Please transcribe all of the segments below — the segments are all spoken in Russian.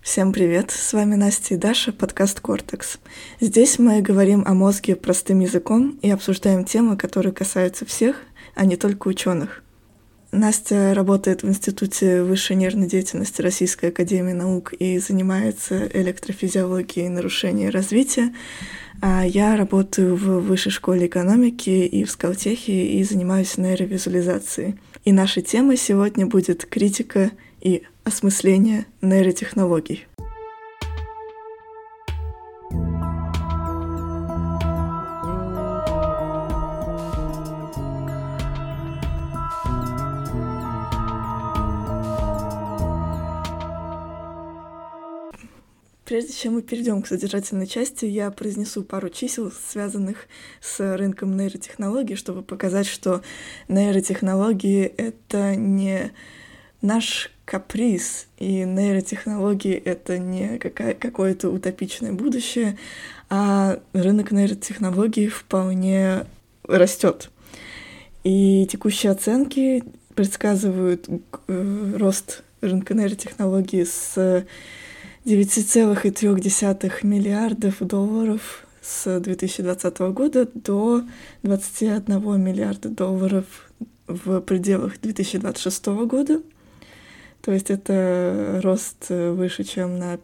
Всем привет, с вами Настя и Даша, подкаст «Кортекс». Здесь мы говорим о мозге простым языком и обсуждаем темы, которые касаются всех, а не только ученых. Настя работает в Институте высшей нервной деятельности Российской академии наук и занимается электрофизиологией нарушений развития, а я работаю в Высшей школе экономики и в Скалтехе и занимаюсь нейровизуализацией. И нашей темой сегодня будет критика и осмысление нейротехнологий. Прежде чем мы перейдем к содержательной части, я произнесу пару чисел, связанных с рынком нейротехнологий, чтобы показать, что нейротехнологии — это не наш каприз, и нейротехнологии — это не какое-то утопичное будущее, а рынок нейротехнологий вполне растет. И текущие оценки предсказывают рост рынка нейротехнологий с 9,3 миллиардов долларов с 2020 года до 21 миллиарда долларов в пределах 2026 года. То есть это рост выше, чем на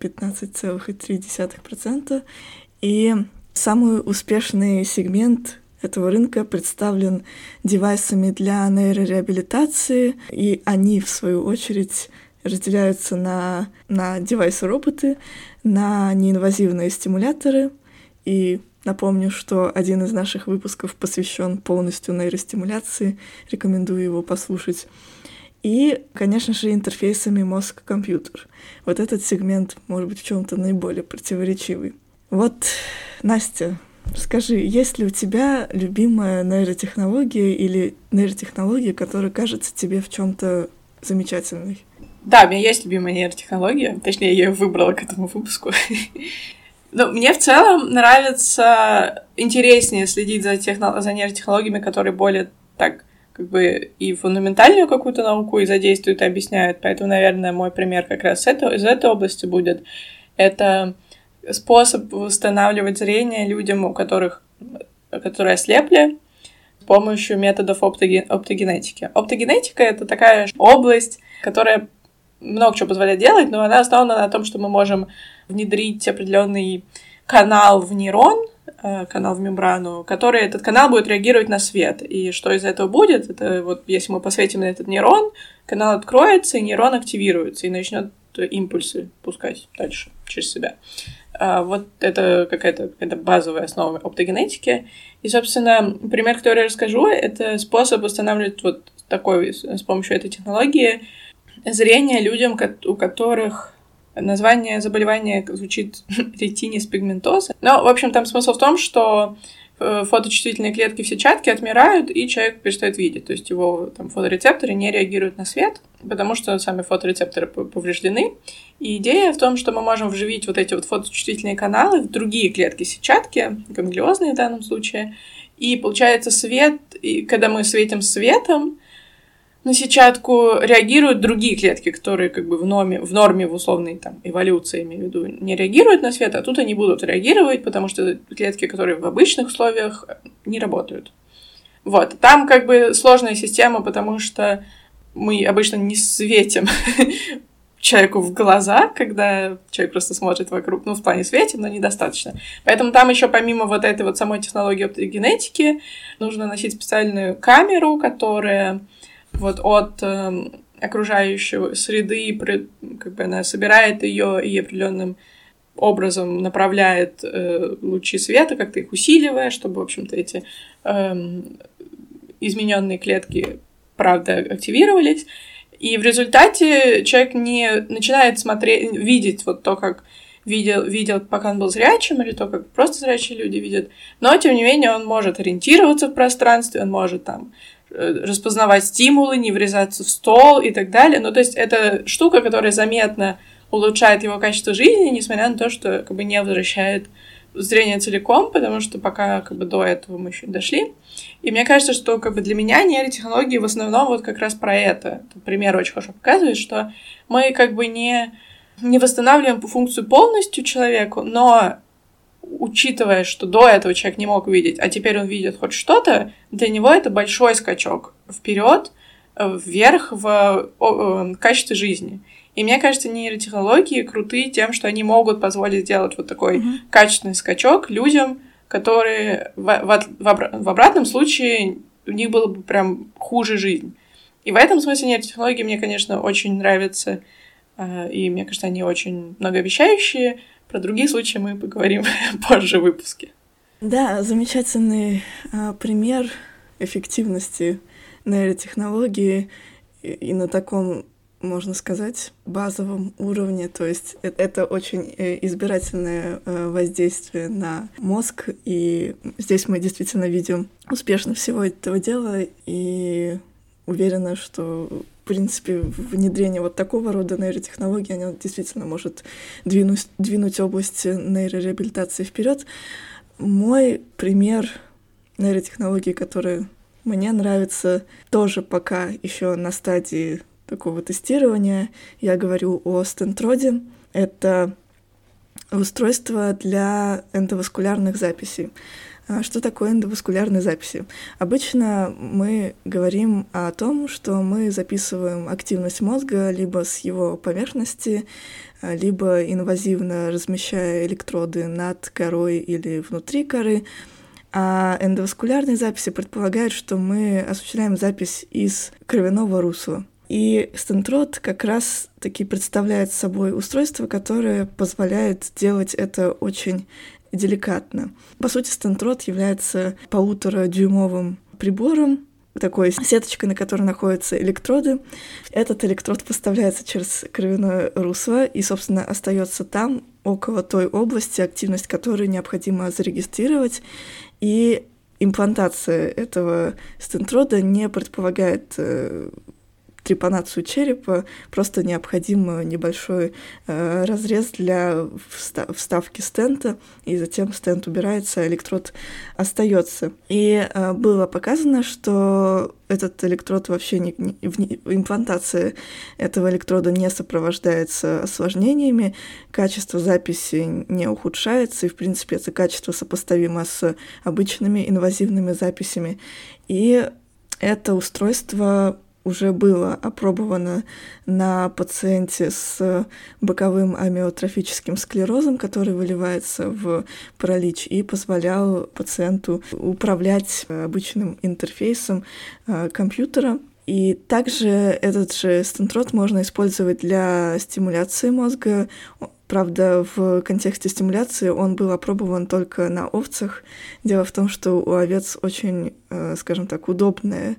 15,3%. И самый успешный сегмент этого рынка представлен девайсами для нейрореабилитации, и они, в свою очередь, разделяются на девайсы-роботы, на неинвазивные стимуляторы. И напомню, что один из наших выпусков посвящен полностью нейростимуляции, рекомендую его послушать. И, конечно же, интерфейсами мозг-компьютер. Вот этот сегмент, может быть, в чем-то наиболее противоречивый. Вот, Настя, скажи, есть ли у тебя любимая нейротехнология или нейротехнология, которая кажется тебе в чем-то замечательной? Да, у меня есть любимая нейротехнология, точнее, я ее выбрала к этому выпуску. Но мне в целом нравится интереснее следить за нейротехнологиями, которые более так как бы и фундаментальную какую-то науку и задействуют, и объясняют. Поэтому, наверное, мой пример как раз из этой области будет. Это способ восстанавливать зрение людям, которые ослепли, с помощью методов оптогенетики. Оптогенетика — это такая область, которая много чего позволяет делать, но она основана на том, что мы можем внедрить определенный канал в нейрон, канал в мембрану, который этот канал будет реагировать на свет. И что из этого будет? Это вот если мы посветим на этот нейрон, канал откроется, и нейрон активируется, и начнет импульсы пускать дальше через себя. Вот это какая-то базовая основа оптогенетики. И, собственно, пример, который я расскажу, это способ восстанавливать вот такой, с помощью этой технологии, зрение людям, у которых название заболевания звучит ретинис пигментоза. Но, в общем, там смысл в том, что фоточувствительные клетки в сетчатке отмирают, и человек перестает видеть. То есть его там фоторецепторы не реагируют на свет, потому что сами фоторецепторы повреждены. И идея в том, что мы можем вживить вот эти вот фоточувствительные каналы в другие клетки сетчатки, ганглиозные в данном случае, и получается свет, и когда мы светим светом, на сетчатку реагируют другие клетки, которые как бы в норме, в условной там эволюции, имею в виду, не реагируют на свет, а тут они будут реагировать, потому что клетки, которые в обычных условиях, не работают. Вот. Там как бы сложная система, потому что мы обычно не светим человеку в глаза, когда человек просто смотрит вокруг, в плане светим, но недостаточно. Поэтому там еще помимо вот этой вот самой технологии оптогенетики нужно носить специальную камеру, которая вот от окружающей среды, как бы она собирает ее и определенным образом направляет лучи света, как-то их усиливая, чтобы, в общем-то, эти измененные клетки, правда, активировались. И в результате человек не начинает видеть вот то, как видел, пока он был зрячим, или то, как просто зрячие люди видят. Но, тем не менее, он может ориентироваться в пространстве, он может там распознавать стимулы, не врезаться в стол и так далее. То есть это штука, которая заметно улучшает его качество жизни, несмотря на то, что как бы не возвращает зрение целиком, потому что пока как бы до этого мы еще не дошли. И мне кажется, что как бы для меня нейротехнологии в основном вот как раз про это. Этот пример очень хорошо показывает, что мы как бы не не восстанавливаем функцию полностью человеку, но учитывая, что до этого человек не мог видеть, а теперь он видит хоть что-то, для него это большой скачок вперед, вверх в качестве жизни. И мне кажется, нейротехнологии крутые тем, что они могут позволить сделать вот такой качественный скачок людям, которые в обратном случае у них было бы прям хуже жизнь. И в этом смысле нейротехнологии мне, конечно, очень нравятся, и мне кажется, они очень многообещающие. Про другие случаи мы поговорим позже в выпуске. Да, замечательный пример эффективности нейротехнологии и на таком, можно сказать, базовом уровне. То есть это очень избирательное воздействие на мозг, и здесь мы действительно видим успешность всего этого дела, и уверена, что в принципе внедрение вот такого рода нейротехнологий, оно действительно может двинуть область нейрореабилитации вперед. Мой пример нейротехнологии, который мне нравится, тоже пока еще на стадии такого тестирования. Я говорю о стентроде. Это устройство для эндоваскулярных записей. Что такое эндоваскулярные записи? Обычно мы говорим о том, что мы записываем активность мозга либо с его поверхности, либо инвазивно размещая электроды над корой или внутри коры. А эндоваскулярные записи предполагают, что мы осуществляем запись из кровяного русла. И стентрод как раз-таки представляет собой устройство, которое позволяет делать это очень деликатно. По сути, стентрод является 1,5-дюймовым прибором, такой сеточкой, на которой находятся электроды. Этот электрод поставляется через кровяное русло и, собственно, остается там, около той области, активность которой необходимо зарегистрировать. И имплантация этого стентрода не предполагает трепанацию черепа, просто необходим небольшой разрез для вставки стента, и затем стент убирается, а электрод остается. И было показано, что этот электрод вообще имплантация этого электрода не сопровождается осложнениями, качество записи не ухудшается, и, в принципе, это качество сопоставимо с обычными инвазивными записями. И это устройство уже было опробовано на пациенте с боковым амиотрофическим склерозом, который выливается в паралич, и позволял пациенту управлять обычным интерфейсом компьютера. И также этот же стентрод можно использовать для стимуляции мозга. Правда, в контексте стимуляции он был опробован только на овцах. Дело в том, что у овец очень, скажем так, удобная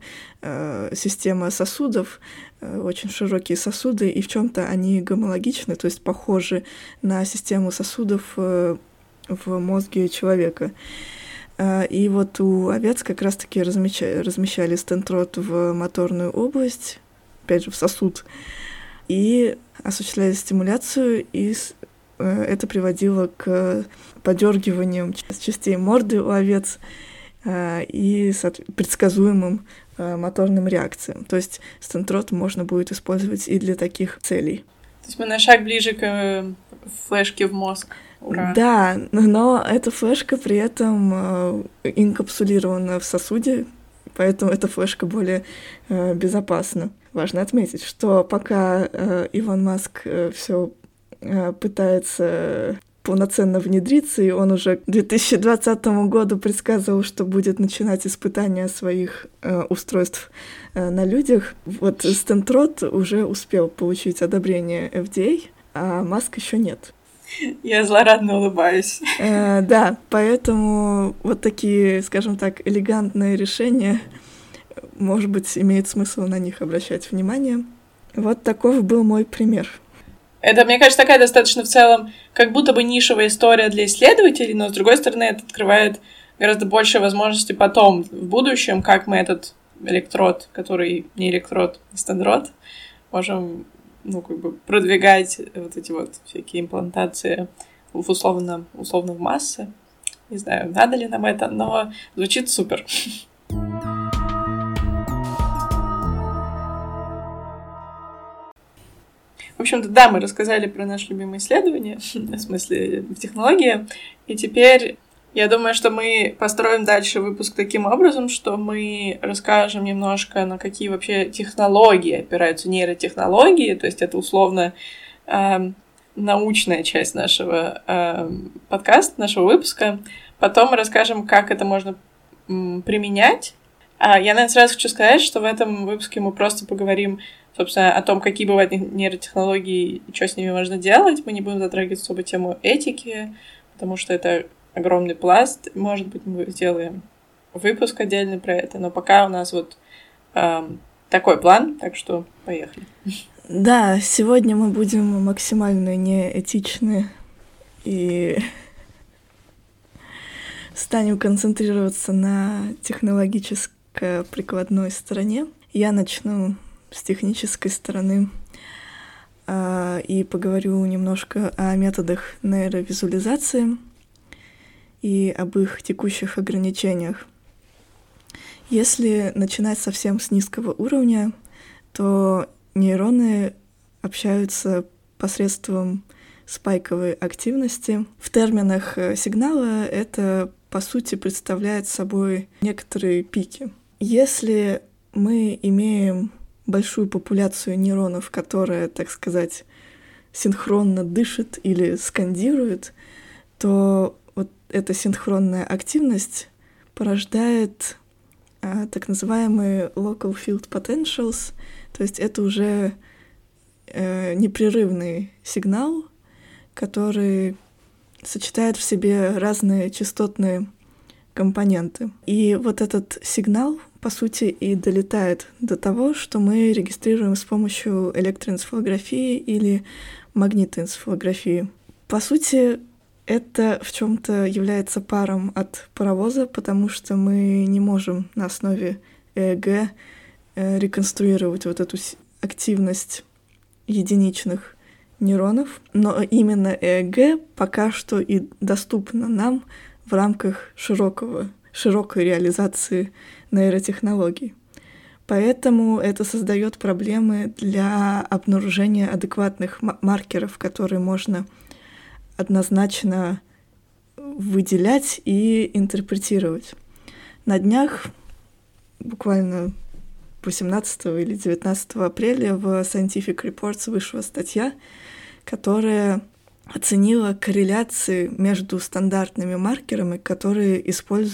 система сосудов, очень широкие сосуды, и в чем-то они гомологичны, то есть похожи на систему сосудов в мозге человека. И вот у овец как раз-таки размещали стентрод в моторную область, опять же, в сосуд, и осуществляли стимуляцию, и это приводило к подергиваниям частей морды у овец и предсказуемым моторным реакциям. То есть стентрод можно будет использовать и для таких целей. То есть мы на шаг ближе к флешке в мозг. Ура. Да, но эта флешка при этом инкапсулирована в сосуде, поэтому эта флешка более безопасна. Важно отметить, что пока Илон Маск все пытается полноценно внедриться, и он уже к 2020 году предсказывал, что будет начинать испытания своих устройств на людях. Вот стентрод уже успел получить одобрение FDA, а Маск еще нет. Я злорадно улыбаюсь. Да, поэтому вот такие, скажем так, элегантные решения, может быть, имеет смысл на них обращать внимание. Вот таков был мой пример. Это, мне кажется, такая достаточно в целом как будто бы нишевая история для исследователей, но, с другой стороны, это открывает гораздо больше возможностей потом, в будущем, как мы этот электрод, который не электрод, а стентрод, можем, продвигать вот эти вот всякие имплантации условно в массы. Не знаю, надо ли нам это, но звучит супер. В общем-то, да, мы рассказали про наше любимое исследование, в смысле, в технологии, и теперь я думаю, что мы построим дальше выпуск таким образом, что мы расскажем немножко, на какие вообще технологии опираются нейротехнологии, то есть это условно научная часть нашего подкаста, нашего выпуска. Потом мы расскажем, как это можно применять. Я, наверное, сразу хочу сказать, что в этом выпуске мы просто поговорим, собственно, о том, какие бывают нейротехнологии и что с ними можно делать. Мы не будем затрагивать особо тему этики, потому что это огромный пласт. Может быть, мы сделаем выпуск отдельный про это, но пока у нас вот такой план, так что поехали. Да, сегодня мы будем максимально неэтичны и станем концентрироваться на технологическо-прикладной стороне. Я начну с технической стороны и поговорю немножко о методах нейровизуализации и об их текущих ограничениях. Если начинать совсем с низкого уровня, то нейроны общаются посредством спайковой активности. В терминах сигнала это, по сути, представляет собой некоторые пики. Если мы имеем большую популяцию нейронов, которая, так сказать, синхронно дышит или скандирует, то вот эта синхронная активность порождает так называемые local field potentials, то есть это уже непрерывный сигнал, который сочетает в себе разные частотные компоненты. И вот этот сигнал, по сути, и долетает до того, что мы регистрируем с помощью электроэнцефалографии или магнитоэнцефалографии. По сути, это в чем-то является паром от паровоза, потому что мы не можем на основе ЭЭГ реконструировать вот эту активность единичных нейронов, но именно ЭЭГ пока что и доступно нам в рамках широкой реализации нейротехнологий. Поэтому это создает проблемы для обнаружения адекватных маркеров, которые можно однозначно выделять и интерпретировать. На днях, буквально 18 или 19 апреля, в Scientific Reports вышла статья, которая оценила корреляции между стандартными маркерами, которые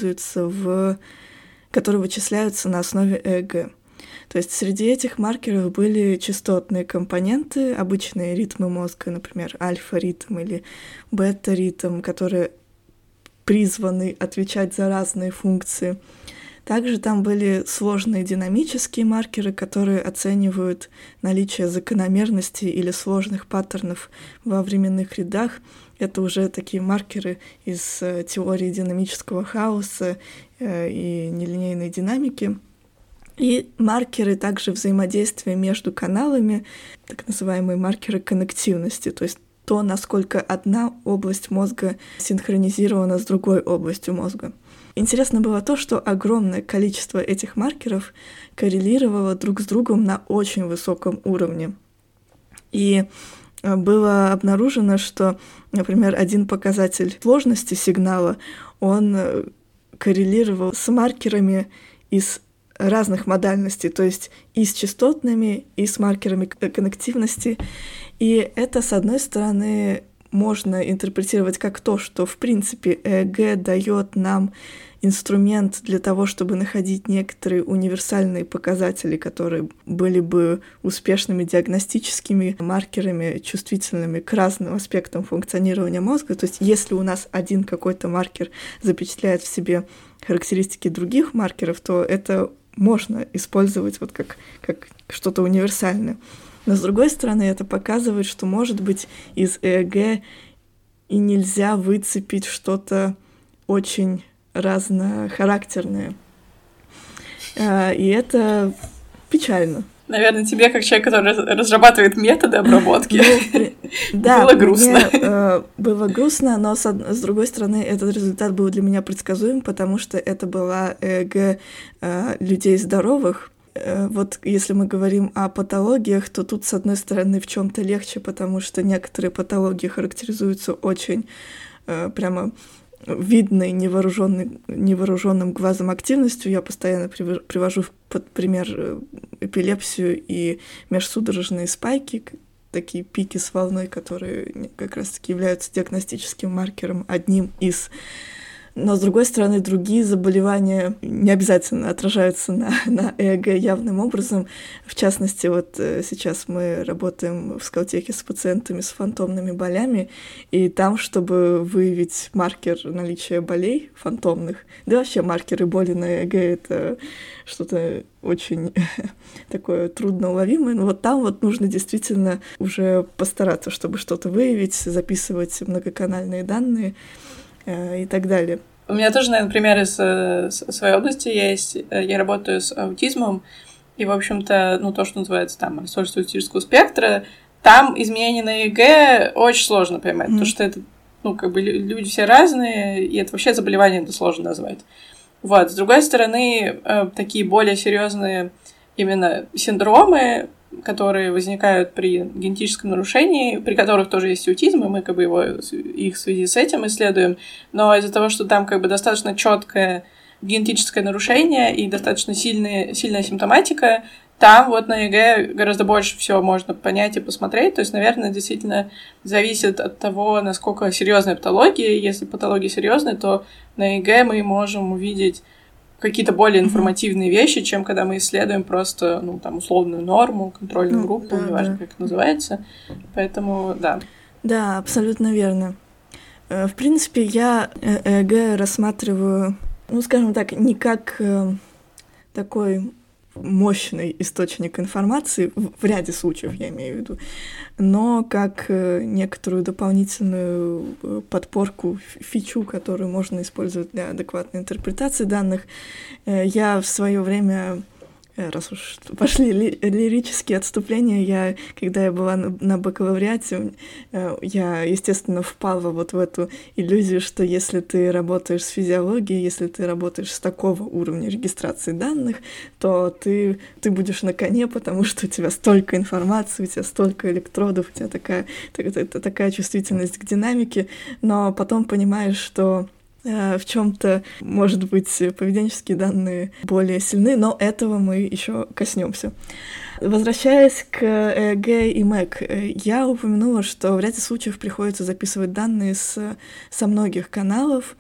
которые вычисляются на основе ЭЭГ. То есть среди этих маркеров были частотные компоненты, обычные ритмы мозга, например, альфа-ритм или бета-ритм, которые призваны отвечать за разные функции. Также там были сложные динамические маркеры, которые оценивают наличие закономерностей или сложных паттернов во временных рядах. Это уже такие маркеры из теории динамического хаоса и нелинейной динамики. И маркеры также взаимодействия между каналами, так называемые маркеры коннективности, то есть то, насколько одна область мозга синхронизирована с другой областью мозга. Интересно было то, что огромное количество этих маркеров коррелировало друг с другом на очень высоком уровне. И было обнаружено, что, например, один показатель сложности сигнала, он коррелировал с маркерами из разных модальностей, то есть и с частотными, и с маркерами коннективности. И это, с одной стороны, можно интерпретировать как то, что, в принципе, ЭЭГ дает нам инструмент для того, чтобы находить некоторые универсальные показатели, которые были бы успешными диагностическими маркерами, чувствительными к разным аспектам функционирования мозга. То есть если у нас один какой-то маркер запечатляет в себе характеристики других маркеров, то это можно использовать вот как что-то универсальное. Но, с другой стороны, это показывает, что, может быть, из ЭЭГ и нельзя выцепить что-то очень разнохарактерное. И это печально. Наверное, тебе, как человек, который разрабатывает методы обработки, было грустно. Мне было грустно, но, с другой стороны, этот результат был для меня предсказуем, потому что это была ЭЭГ людей здоровых. Вот если мы говорим о патологиях, то тут, с одной стороны, в чем-то легче, потому что некоторые патологии характеризуются очень прямо видной невооруженным глазом активностью. Я постоянно привожу под пример эпилепсию и межсудорожные спайки, такие пики с волной, которые как раз-таки являются диагностическим маркером, одним из. Но, с другой стороны, другие заболевания не обязательно отражаются на ЭЭГ явным образом. В частности, вот сейчас мы работаем в Скалтехе с пациентами с фантомными болями, и там, чтобы выявить маркер наличия болей фантомных, да вообще маркеры боли на ЭЭГ — это что-то очень такое трудноуловимое, но вот там вот нужно действительно уже постараться, чтобы что-то выявить, записывать многоканальные данные, и так далее. У меня тоже, наверное, пример из своей области есть. Я работаю с аутизмом, и, в общем-то, то, что называется там расстройство аутического спектра, там изменения на ЕГЭ очень сложно поймать, потому что это, люди все разные, и это вообще заболевание это сложно назвать. Вот. С другой стороны, такие более серьезные именно синдромы, которые возникают при генетическом нарушении, при которых тоже есть аутизм, и мы их в связи с этим исследуем, но из-за того, что там достаточно четкое генетическое нарушение и достаточно сильная симптоматика, там вот на ЕГЭ гораздо больше всего можно понять и посмотреть. То есть, наверное, действительно зависит от того, насколько серьезная патология. Если патология серьезная, то на ЕГЭ мы можем увидеть какие-то более информативные вещи, чем когда мы исследуем просто, условную норму, контрольную группу, неважно, как это называется. Поэтому, да. Да, абсолютно верно. В принципе, я ЭЭГ рассматриваю, скажем так, не как такой мощный источник информации, в ряде случаев я имею в виду, но как некоторую дополнительную подпорку, фичу, которую можно использовать для адекватной интерпретации данных. Я в свое время, раз уж пошли лирические отступления, когда я была на бакалавриате, я, естественно, впала вот в эту иллюзию, что если ты работаешь с физиологией, если ты работаешь с такого уровня регистрации данных, то ты будешь на коне, потому что у тебя столько информации, у тебя столько электродов, у тебя такая чувствительность к динамике, но потом понимаешь, что в чем-то, может быть, поведенческие данные более сильны, но этого мы еще коснемся. Возвращаясь к ЭЭГ и МЭК, я упомянула, что в ряде случаев приходится записывать данные со многих каналов.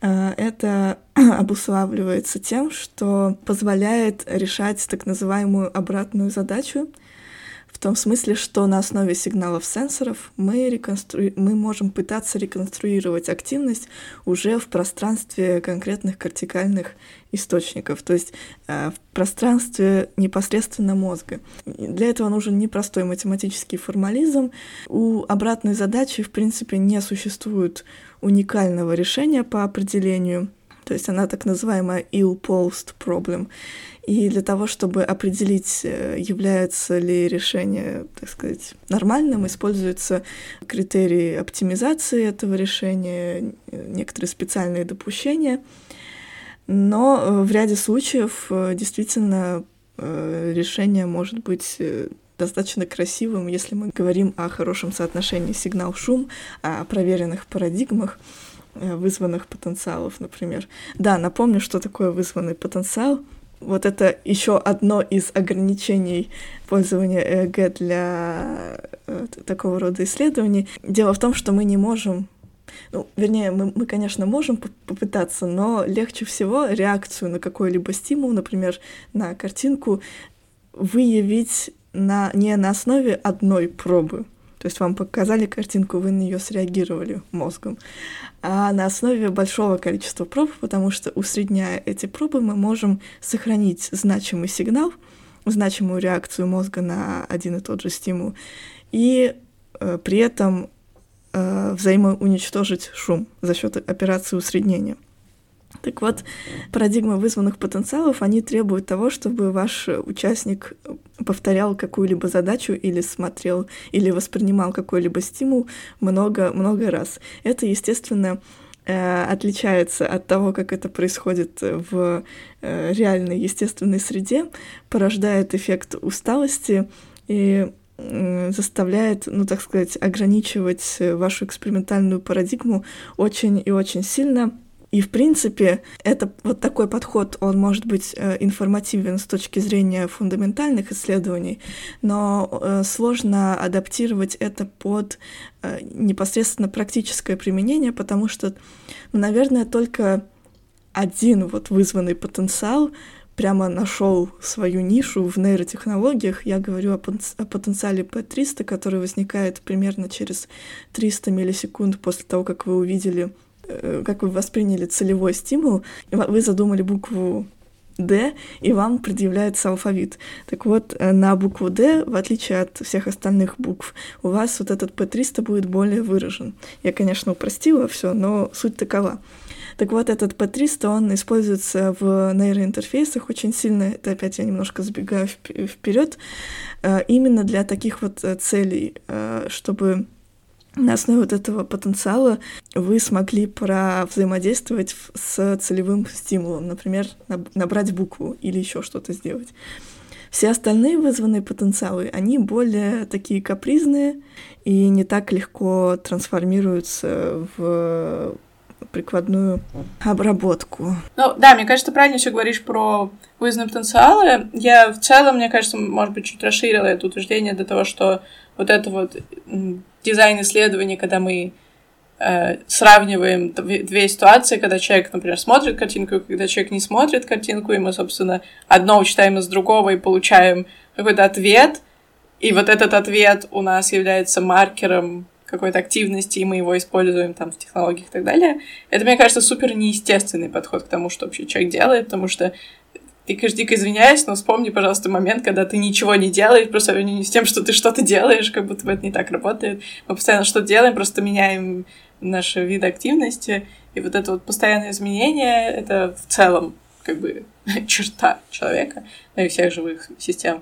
Это обуславливается тем, что позволяет решать так называемую обратную задачу, в том смысле, что на основе сигналов сенсоров мы можем пытаться реконструировать активность уже в пространстве конкретных кортикальных источников, то есть в пространстве непосредственно мозга. Для этого нужен непростой математический формализм. У обратной задачи, в принципе, не существует уникального решения по определению, то есть она так называемая ill-posed problem. И для того, чтобы определить, является ли решение, так сказать, нормальным, используются критерии оптимизации этого решения, некоторые специальные допущения. Но в ряде случаев действительно решение может быть достаточно красивым, если мы говорим о хорошем соотношении сигнал-шум, о проверенных парадигмах вызванных потенциалов, например. Да, напомню, что такое вызванный потенциал. Вот это еще одно из ограничений пользования ЭЭГ для такого рода исследований. Дело в том, что мы не можем, мы, конечно, можем попытаться, но легче всего реакцию на какой-либо стимул, например, на картинку, выявить не на основе одной пробы. То есть вам показали картинку, вы на нее среагировали мозгом, а на основе большого количества проб, потому что, усредняя эти пробы, мы можем сохранить значимый сигнал, значимую реакцию мозга на один и тот же стимул, и при этом взаимоуничтожить шум за счет операции усреднения. Так вот, парадигмы вызванных потенциалов, они требуют того, чтобы ваш участник повторял какую-либо задачу или смотрел, или воспринимал какой-либо стимул много-много раз. Это, естественно, отличается от того, как это происходит в реальной естественной среде, порождает эффект усталости и заставляет, ну, так сказать, ограничивать вашу экспериментальную парадигму очень и очень сильно. И, в принципе, это вот такой подход, он может быть информативен с точки зрения фундаментальных исследований, но сложно адаптировать это под непосредственно практическое применение, потому что, ну, наверное, только один вот вызванный потенциал прямо нашел свою нишу в нейротехнологиях. Я говорю о потенциале P300, который возникает примерно через 300 миллисекунд после того, как вы увидели, как вы восприняли целевой стимул, вы задумали букву D, и вам предъявляется алфавит. Так вот, на букву D, в отличие от всех остальных букв, у вас вот этот P300 будет более выражен. Я, конечно, упростила все, но суть такова. Так вот, этот P300, он используется в нейроинтерфейсах очень сильно, это опять я немножко забегаю вперед, именно для таких вот целей, чтобы на основе вот этого потенциала вы смогли взаимодействовать с целевым стимулом, например, набрать букву или еще что-то сделать. Все остальные вызванные потенциалы, они более такие капризные и не так легко трансформируются в прикладную обработку. Ну, да, мне кажется, ты правильно все говоришь про вызванные потенциалы. Я в целом, мне кажется, может быть, чуть расширила это утверждение до того, что вот это вот дизайн исследований, когда мы сравниваем две ситуации, когда человек, например, смотрит картинку, и когда человек не смотрит картинку, и мы, собственно, одно учитаем из другого и получаем какой-то ответ, и вот этот ответ у нас является маркером какой-то активности, и мы его используем там в технологиях и так далее. Это, мне кажется, супер неестественный подход к тому, что вообще человек делает, потому что ты, конечно, дико извиняюсь, но вспомни, пожалуйста, момент, когда ты ничего не делаешь, просто по сравнению с тем, что ты что-то делаешь, как будто бы это не так работает. Мы постоянно что-то делаем, просто меняем наши виды активности, и вот это вот постоянное изменение — это в целом как бы черта человека, ну и всех живых систем.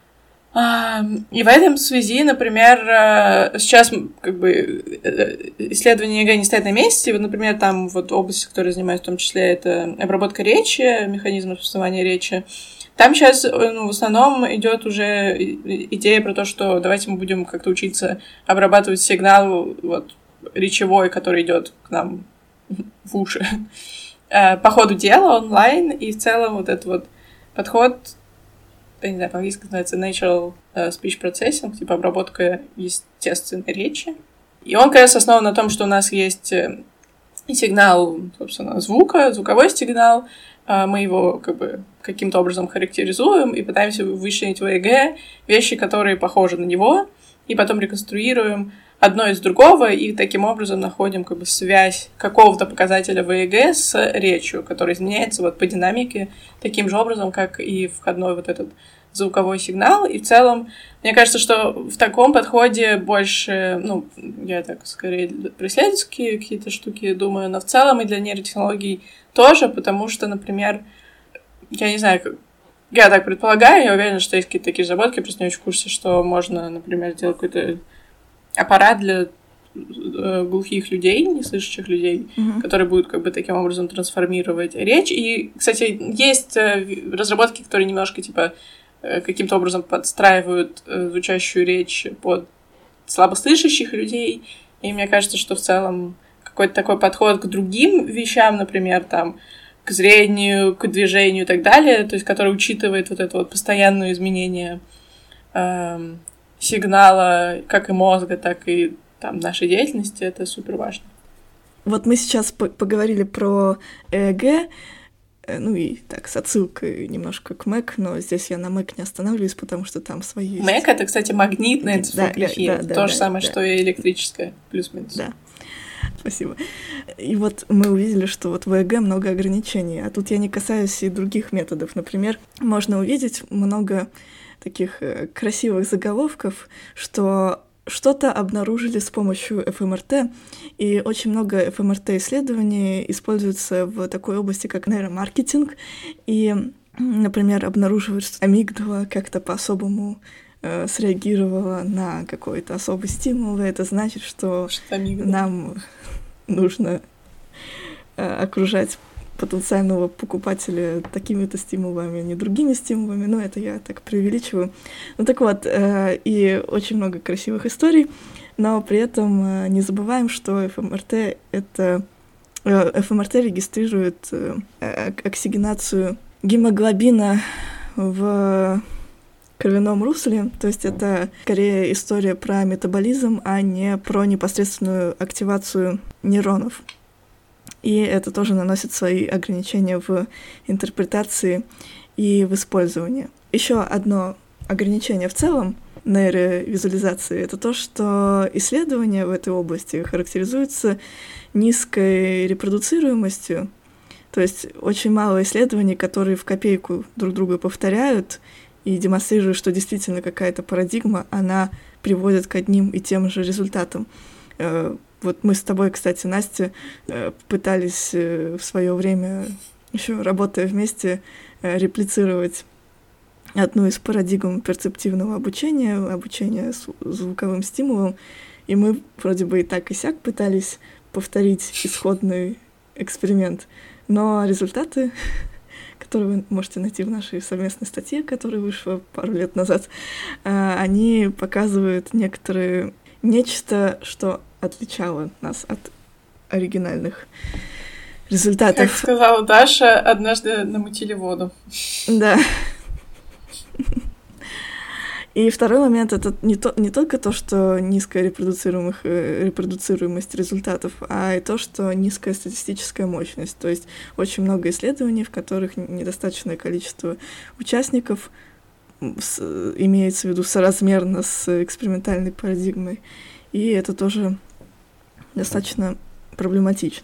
И в этом связи, например, сейчас как бы исследования ЕГЭ не стоят на месте. Вот, например, там вот область, которой занимаюсь в том числе, это обработка речи, механизм распознавания речи. Там сейчас, в основном идет уже идея про то, что давайте мы будем как-то учиться обрабатывать сигнал вот, речевой, который идет к нам в уши по ходу дела онлайн, и в целом вот этот вот подход, я не знаю, по-английски называется natural speech processing, типа обработка естественной речи. И он, как раз, основан на том, что у нас есть сигнал, собственно, звуковой сигнал, мы его как бы каким-то образом характеризуем и пытаемся вычленить в ЕГЭ вещи, которые похожи на него, и потом реконструируем одно из другого, и таким образом находим как бы связь какого-то показателя в ЕГЭ с речью, которая изменяется вот по динамике таким же образом, как и входной вот этот звуковой сигнал. И в целом, мне кажется, что в таком подходе больше, я так скорее про исследовательские какие-то штуки думаю, но в целом и для нейротехнологий тоже, потому что, например, я не знаю, я так предполагаю, я уверена, что есть какие-то такие разработки, я просто не очень в курсе, что можно, например, делать какой-то аппарат для глухих людей, неслышащих людей, который будет как бы таким образом трансформировать речь. И, кстати, есть разработки, которые немножко типа каким-то образом подстраивают звучащую речь под слабослышащих людей. И мне кажется, что в целом какой-то такой подход к другим вещам, например, там, к зрению, к движению и так далее, то есть который учитывает вот это вот постоянное изменение сигнала как и мозга, так и там, нашей деятельности, это супер важно. Вот мы сейчас поговорили про ЭЭГ, и так, с отсылкой немножко к МЭК, но здесь я на МЭК не останавливаюсь, потому что там свои... МЭК — это, кстати, магнитная энцефалография, то же самое, что и электрическая, плюс-минус. Да, спасибо. И вот мы увидели, что вот в ЭЭГ много ограничений, а тут я не касаюсь и других методов. Например, можно увидеть много таких красивых заголовков, что что-то обнаружили с помощью ФМРТ, и очень много ФМРТ-исследований используется в такой области, как нейромаркетинг, и, например, обнаруживают, что амигдала как-то по-особому среагировала на какой-то особый стимул, и это значит, что нам нужно окружать потенциального покупателя такими-то стимулами, а не другими стимулами. Ну, это я так преувеличиваю. Ну, так вот, и очень много красивых историй, но при этом не забываем, что ФМРТ регистрирует оксигенацию гемоглобина в кровяном русле, то есть это скорее история про метаболизм, а не про непосредственную активацию нейронов. И это тоже наносит свои ограничения в интерпретации и в использовании. Еще одно ограничение в целом нейровизуализации — это то, что исследования в этой области характеризуются низкой репродуцируемостью, то есть очень мало исследований, которые в копейку друг друга повторяют и демонстрируют, что действительно какая-то парадигма, она приводит к одним и тем же результатам. Вот мы с тобой, кстати, Настя, пытались в свое время, еще работая вместе, реплицировать одну из парадигм перцептивного обучения звуковым стимулом, и мы вроде бы и так и сяк пытались повторить исходный эксперимент, но результаты, которые вы можете найти в нашей совместной статье, которая вышла пару лет назад, они показывают нечто, что отличало нас от оригинальных результатов. Как сказала Даша, однажды намутили воду. Да. И второй момент — это не только то, что низкая репродуцируемость результатов, а и то, что низкая статистическая мощность. То есть очень много исследований, в которых недостаточное количество участников имеется в виду соразмерно с экспериментальной парадигмой. И это тоже достаточно проблематично.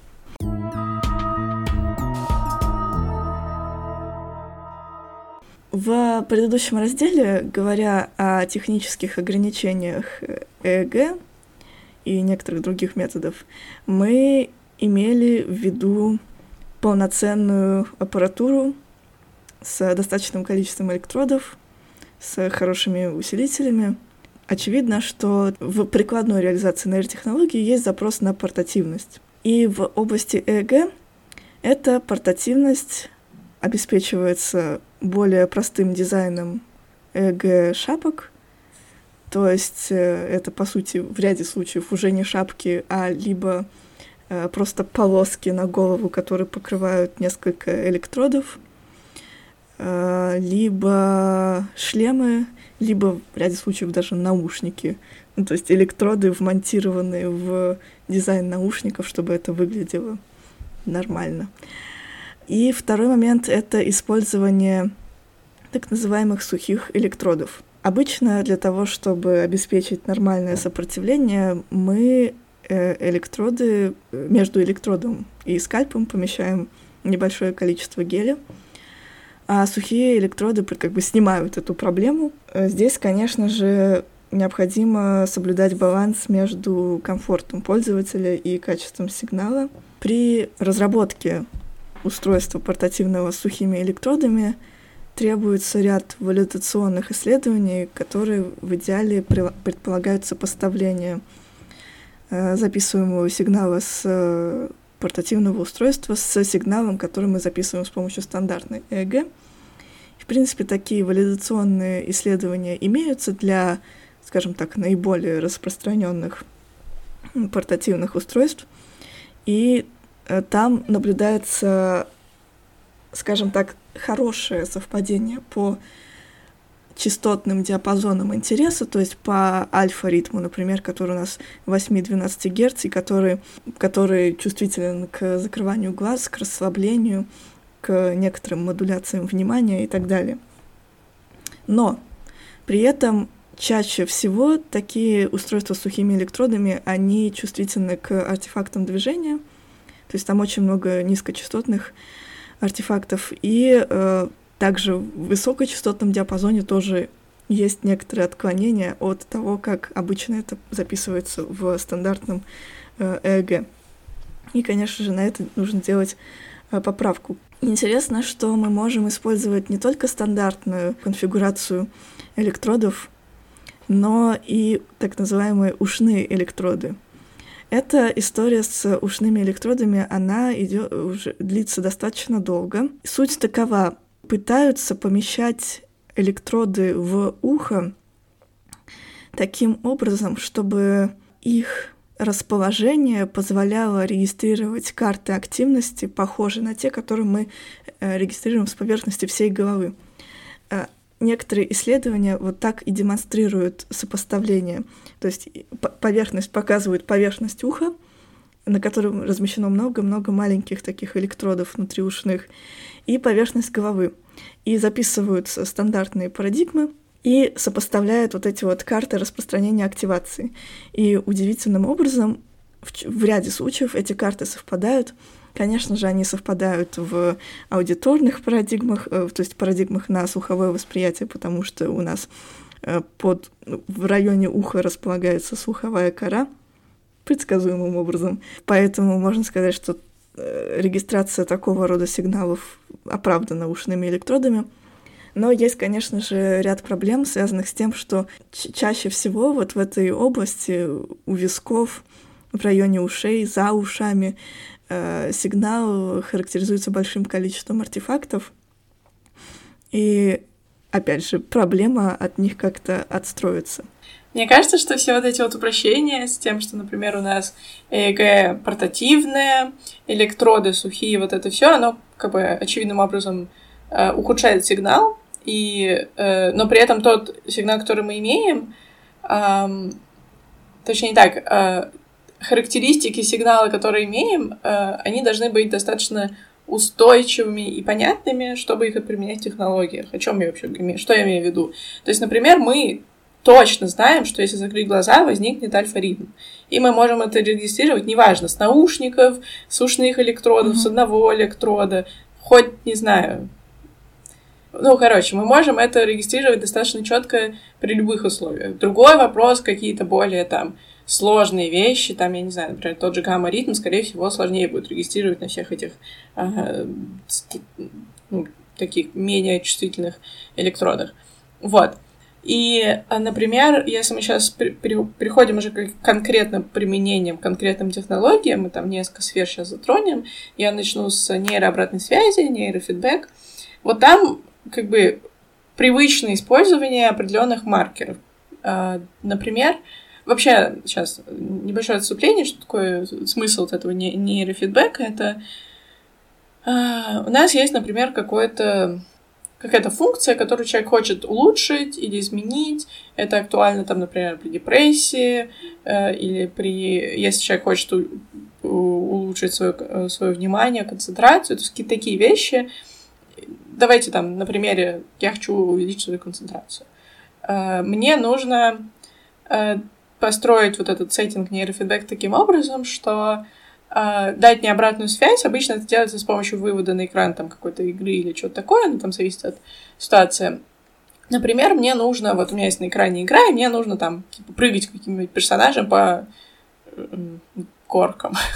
В предыдущем разделе, говоря о технических ограничениях ЭЭГ и некоторых других методов, мы имели в виду полноценную аппаратуру с достаточным количеством электродов, с хорошими усилителями. Очевидно, что в прикладной реализации нейротехнологии есть запрос на портативность. И в области ЭЭГ эта портативность обеспечивается более простым дизайном ЭЭГ-шапок, то есть это, по сути, в ряде случаев уже не шапки, а либо просто полоски на голову, которые покрывают несколько электродов, либо шлемы, либо в ряде случаев даже наушники. Ну, то есть электроды, вмонтированные в дизайн наушников, чтобы это выглядело нормально. И второй момент — это использование так называемых сухих электродов. Обычно для того, чтобы обеспечить нормальное сопротивление, мы электроды между электродом и скальпом помещаем небольшое количество геля, а сухие электроды как бы снимают эту проблему. Здесь, конечно же, необходимо соблюдать баланс между комфортом пользователя и качеством сигнала. При разработке устройства портативного с сухими электродами требуется ряд валидационных исследований, которые в идеале предполагают сопоставление записываемого сигнала с портативного устройства с сигналом, который мы записываем с помощью стандартной ЭЭГ. В принципе, такие валидационные исследования имеются для, скажем так, наиболее распространенных портативных устройств, и там наблюдается, скажем так, хорошее совпадение по частотным диапазонам интереса, то есть по альфа-ритму, например, который у нас 8-12 Гц, и который чувствителен к закрыванию глаз, к расслаблению, к некоторым модуляциям внимания и так далее. Но при этом чаще всего такие устройства с сухими электродами, они чувствительны к артефактам движения, то есть там очень много низкочастотных артефактов, и также в высокочастотном диапазоне тоже есть некоторые отклонения от того, как обычно это записывается в стандартном ЭЭГ. И, конечно же, на это нужно делать поправку. Интересно, что мы можем использовать не только стандартную конфигурацию электродов, но и так называемые ушные электроды. Эта история с ушными электродами, она уже длится достаточно долго. Суть такова: пытаются помещать электроды в ухо таким образом, чтобы их расположение позволяло регистрировать карты активности, похожие на те, которые мы регистрируем с поверхности всей головы. Некоторые исследования вот так и демонстрируют сопоставление. То есть поверхность показывает поверхность уха, на котором размещено много-много маленьких таких электродов внутриушных, и поверхность головы. И записывают стандартные парадигмы и сопоставляют вот эти вот карты распространения активации. И удивительным образом в ряде случаев эти карты совпадают. Конечно же, они совпадают в аудиторных парадигмах, то есть парадигмах на слуховое восприятие, потому что у нас в районе уха располагается слуховая кора предсказуемым образом. Поэтому можно сказать, что регистрация такого рода сигналов оправдана ушными электродами. Но есть, конечно же, ряд проблем, связанных с тем, что чаще всего вот в этой области у висков, в районе ушей, за ушами, сигнал характеризуется большим количеством артефактов. И, опять же, проблема от них как-то отстроиться. Мне кажется, что все вот эти вот упрощения с тем, что, например, у нас ЭЭГ портативное, электроды сухие, вот это все, оно как бы очевидным образом ухудшает сигнал, но при этом тот сигнал, который мы имеем, точнее не так, характеристики сигнала, которые имеем, они должны быть достаточно устойчивыми и понятными, чтобы их применять в технологиях. О чем я вообще имею? Что я имею в виду? То есть, например, мы точно знаем, что если закрыть глаза, возникнет альфа-ритм. И мы можем это регистрировать, неважно, с наушников, с ушных электродов, с одного электрода, хоть, не знаю. Мы можем это регистрировать достаточно четко при любых условиях. Другой вопрос, какие-то более сложные вещи, я не знаю, например, тот же гамма-ритм, скорее всего, сложнее будет регистрировать на всех этих таких менее чувствительных электродах. Вот. И, например, если мы сейчас переходим уже к конкретным применениям, конкретным технологиям, мы там несколько сфер сейчас затронем, я начну с нейрообратной связи, нейрофидбэк. Вот там как бы привычное использование определенных маркеров. Например, вообще, сейчас небольшое отступление, что такое смысл вот этого нейрофидбэка. Это у нас есть, например, какая-то функция, которую человек хочет улучшить или изменить. Это актуально, например, при депрессии или если человек хочет улучшить свое внимание, концентрацию. То есть какие-то такие вещи. Давайте на примере я хочу увеличить свою концентрацию. Мне нужно построить вот этот сеттинг нейрофидбэк таким образом, что дать мне обратную связь. Обычно это делается с помощью вывода на экран какой-то игры или что-то такое, но зависит от ситуации. Например, мне нужно, вот у меня есть на экране игра, и мне нужно прыгать каким-нибудь персонажем по горкам.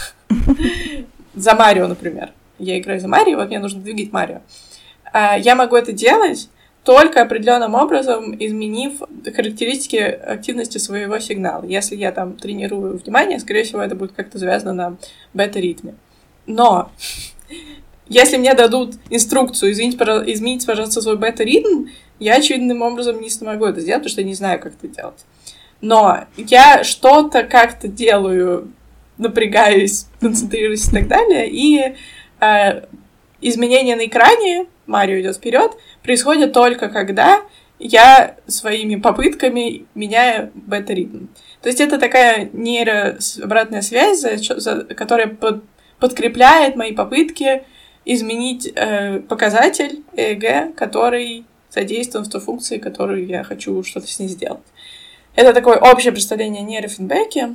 За Марио, например. Я играю за Марио, вот мне нужно двигать Марио. Я могу это делать только определенным образом, изменив характеристики активности своего сигнала. Если я тренирую внимание, скорее всего, это будет как-то завязано на бета-ритме. Но если мне дадут инструкцию изменить, пожалуйста, свой бета-ритм, я очевидным образом не смогу это сделать, потому что я не знаю, как это делать. Но я что-то как-то делаю, напрягаюсь, концентрируюсь и так далее, и изменение на экране, Марио идет вперед, происходит только когда я своими попытками меняю бета-ритм. То есть это такая нейрообратная связь, которая подкрепляет мои попытки изменить показатель ЭЭГ, который задействован в той функции, которую я хочу что-то с ней сделать. Это такое общее представление о нейрофидбэке.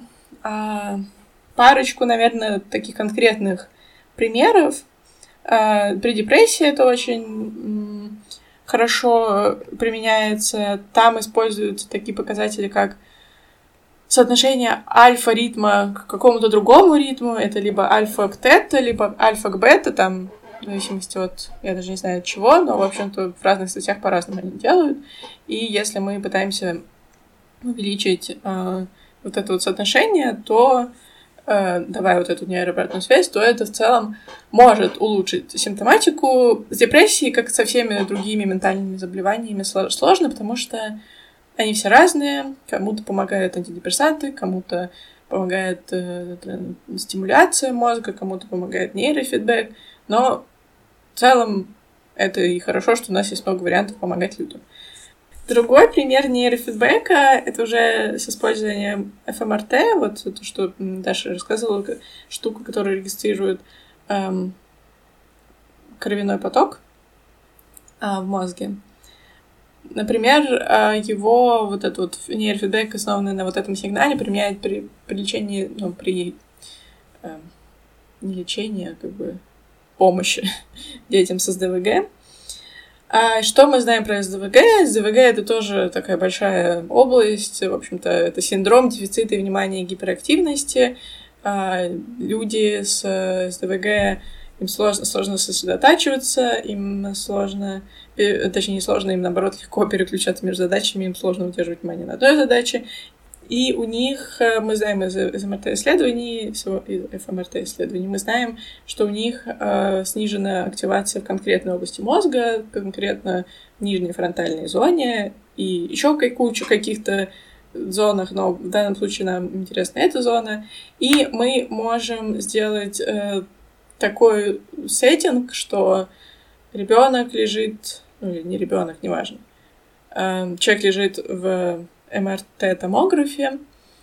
Парочку, наверное, таких конкретных примеров. При депрессии это очень хорошо применяется. Там используются такие показатели, как соотношение альфа-ритма к какому-то другому ритму. Это либо альфа к тета, либо альфа к бета, в зависимости от, я даже не знаю от чего, но, в общем-то, в разных статьях по-разному они делают. И если мы пытаемся увеличить вот это вот соотношение, то давая вот эту нейрообратную связь, то это в целом может улучшить симптоматику. С депрессией, как со всеми другими ментальными заболеваниями, сложно, потому что они все разные. Кому-то помогают антидепрессанты, кому-то помогает стимуляция мозга, кому-то помогает нейрофидбэк. Но в целом это и хорошо, что у нас есть много вариантов помогать людям. Другой пример нейрофидбэка — это уже с использованием ФМРТ, вот то, что Даша рассказывала, штука, которая регистрирует кровяной поток в мозге. Например, его вот этот вот нейрофидбэк, основанный на вот этом сигнале, применяют при лечении, при не лечении, а как бы помощи детям с СДВГ. Что мы знаем про СДВГ? СДВГ — это тоже такая большая область. В общем-то, это синдром дефицита внимания и гиперактивности. Люди с СДВГ, им сложно сосредотачиваться, им сложно, точнее, не сложно, им, наоборот, легко переключаться между задачами, им сложно удерживать внимание на одной задаче. И у них, мы знаем из МРТ-исследований, из ФМРТ-исследований, мы знаем, что у них снижена активация в конкретной области мозга, конкретно в нижней фронтальной зоне, и еще кучу каких-то зонах, но в данном случае нам интересна эта зона. И мы можем сделать такой сеттинг, что ребенок лежит, или не ребенок, неважно, человек лежит в МРТ-томографе,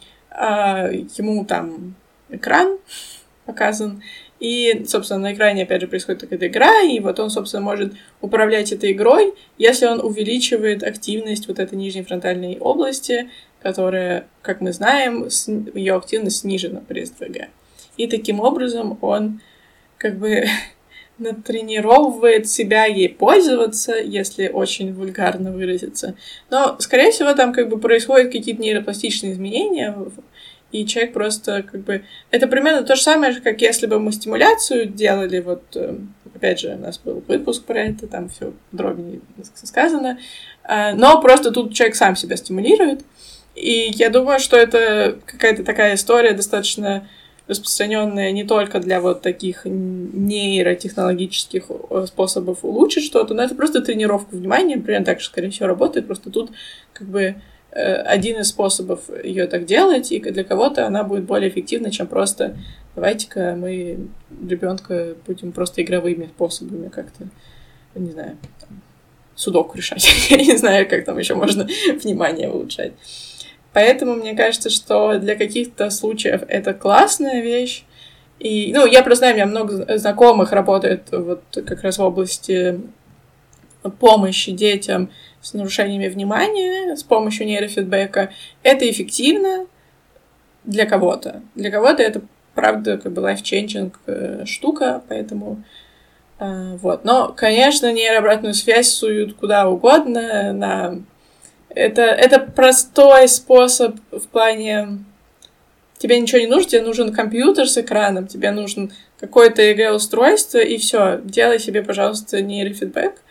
ему там экран показан, и, собственно, на экране, опять же, происходит такая игра, и вот он, собственно, может управлять этой игрой, если он увеличивает активность вот этой нижней фронтальной области, которая, как мы знаем, ее активность снижена при СДВГ. И таким образом он как бы натренировывает себя ей пользоваться, если очень вульгарно выразиться. Но, скорее всего, там как бы происходят какие-то нейропластичные изменения, и человек просто как бы... Это примерно то же самое, как если бы мы стимуляцию делали, вот, опять же, у нас был выпуск про это, там все подробнее сказано, но просто тут человек сам себя стимулирует, и я думаю, что это какая-то такая история достаточно распространенная не только для вот таких нейротехнологических способов улучшить что-то, но это просто тренировка внимания, примерно так же, скорее всего, работает, просто тут как бы один из способов ее так делать, и для кого-то она будет более эффективна, чем просто давайте-ка мы ребенка будем просто игровыми способами как-то, не знаю, там, судоку решать. Я не знаю, как там еще можно внимание улучшать. Поэтому мне кажется, что для каких-то случаев это классная вещь. И, я просто знаю, у меня много знакомых работает вот как раз в области помощи детям с нарушениями внимания, с помощью нейрофидбэка. Это эффективно для кого-то. Для кого-то это, правда, как бы life-changing штука, поэтому вот. Но, конечно, нейрообратную связь суют куда угодно, Это простой способ в плане... Тебе ничего не нужно, тебе нужен компьютер с экраном, тебе нужен какое-то ЭЭГ-устройство, и все, делай себе, пожалуйста, нейрофидбэк.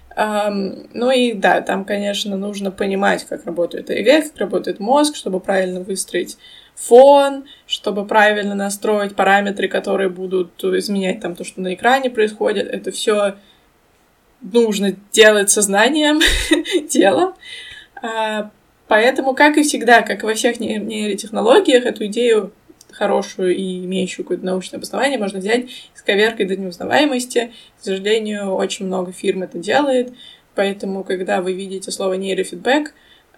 И да, там, конечно, нужно понимать, как работает ЭЭГ, как работает мозг, чтобы правильно выстроить фон, чтобы правильно настроить параметры, которые будут изменять там то, что на экране происходит. Это все нужно делать сознанием дела. Поэтому, как и всегда, как и во всех нейротехнологиях, эту идею хорошую и имеющую какое-то научное обоснование можно взять с коверкой до неузнаваемости. К сожалению, очень много фирм это делает, поэтому, когда вы видите слово нейрофидбэк,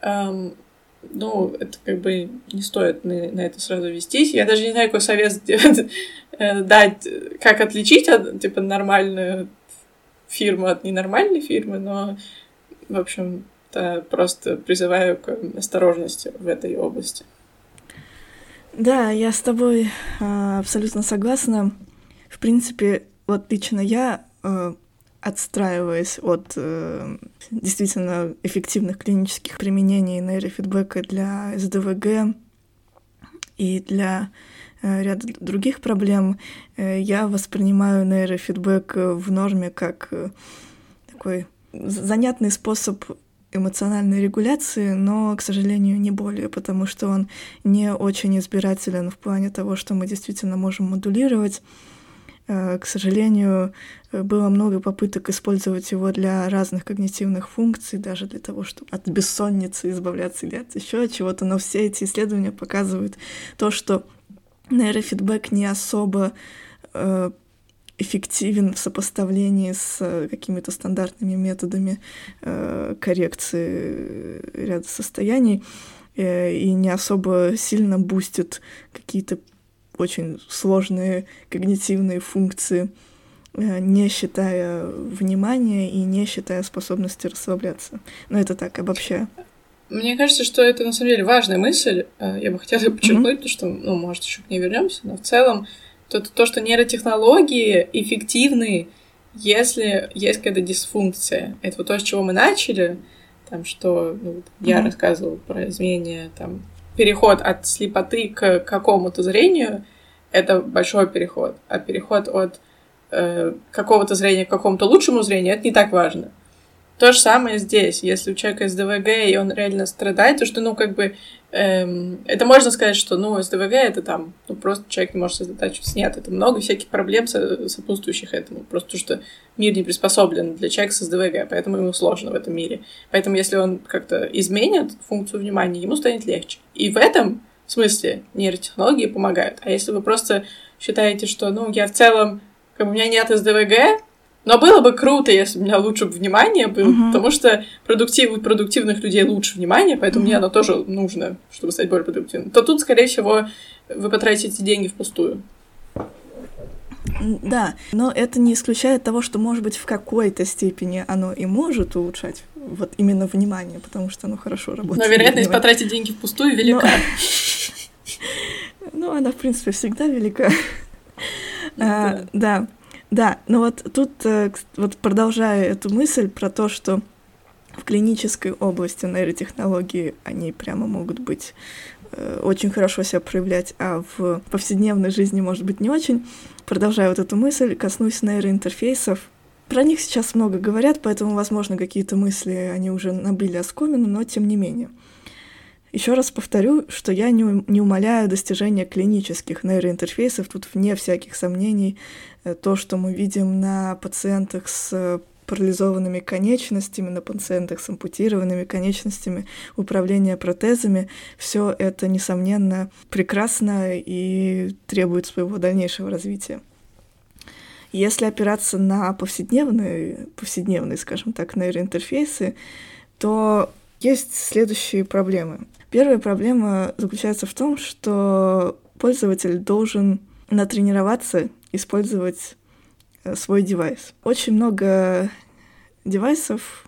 это как бы не стоит на это сразу вестись. Я даже не знаю, какой совет дать, как отличить нормальную фирму от ненормальной фирмы, но, в общем... Просто призываю к осторожности в этой области. Да, я с тобой абсолютно согласна. В принципе, вот лично я, отстраиваясь от действительно эффективных клинических применений нейрофидбэка для СДВГ и для ряда других проблем, я воспринимаю нейрофидбэк в норме как такой занятный способ эмоциональной регуляции, но, к сожалению, не более, потому что он не очень избирателен в плане того, что мы действительно можем модулировать. К сожалению, было много попыток использовать его для разных когнитивных функций, даже для того, чтобы от бессонницы избавляться или от еще чего-то, но все эти исследования показывают то, что нейрофидбэк не особо эффективен в сопоставлении с какими-то стандартными методами коррекции ряда состояний и не особо сильно бустит какие-то очень сложные когнитивные функции, не считая внимания и не считая способности расслабляться. Но это так, обобщаю. Мне кажется, что это на самом деле важная мысль. Я бы хотела подчеркнуть, потому что, может, еще к ней вернемся, но в целом то, что нейротехнологии эффективны, если есть какая-то дисфункция. Это вот то, с чего мы начали, там, что я рассказывала про изменение, там, переход от слепоты к какому-то зрению — это большой переход. А переход от какого-то зрения к какому-то лучшему зрению — это не так важно. То же самое здесь. Если у человека СДВГ, и он реально страдает, то что, это можно сказать, что, СДВГ — это там, просто человек не может сосредотачиваться. Нет, это много всяких проблем, сопутствующих этому. Просто потому что мир не приспособлен для человека с СДВГ, поэтому ему сложно в этом мире. Поэтому если он как-то изменит функцию внимания, ему станет легче. И в этом смысле нейротехнологии помогают. А если вы просто считаете, что, я в целом, у меня нет СДВГ, но было бы круто, если бы у меня лучше внимание было, потому что продуктивных людей лучше внимание, поэтому мне оно тоже нужно, чтобы стать более продуктивным. То тут, скорее всего, вы потратите деньги впустую. Да, но это не исключает того, что, может быть, в какой-то степени оно и может улучшать вот именно внимание, потому что оно хорошо работает. Но вероятность потратить деньги впустую велика. Она, в принципе, всегда велика. Да, но вот тут, вот продолжая эту мысль про то, что в клинической области нейротехнологии они прямо могут быть очень хорошо себя проявлять, а в повседневной жизни, может быть, не очень. Продолжая вот эту мысль, коснусь нейроинтерфейсов. Про них сейчас много говорят, поэтому, возможно, какие-то мысли они уже набили оскомину, но тем не менее. Еще раз повторю, что я не умаляю достижения клинических нейроинтерфейсов, тут вне всяких сомнений. То, что мы видим на пациентах с парализованными конечностями, на пациентах с ампутированными конечностями, управление протезами, все это, несомненно, прекрасно и требует своего дальнейшего развития. Если опираться на повседневные, скажем так, нейроинтерфейсы, то есть следующие проблемы. Первая проблема заключается в том, что пользователь должен натренироваться использовать свой девайс. Очень много девайсов,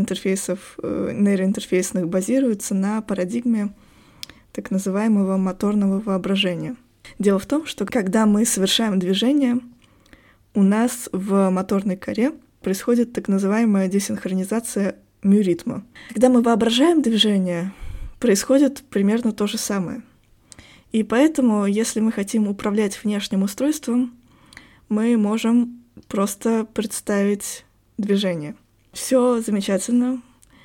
нейроинтерфейсных базируется на парадигме так называемого моторного воображения. Дело в том, что когда мы совершаем движение, у нас в моторной коре происходит так называемая десинхронизация миоритма. Когда мы воображаем движение, происходит примерно то же самое. И поэтому, если мы хотим управлять внешним устройством, мы можем просто представить движение. Все замечательно.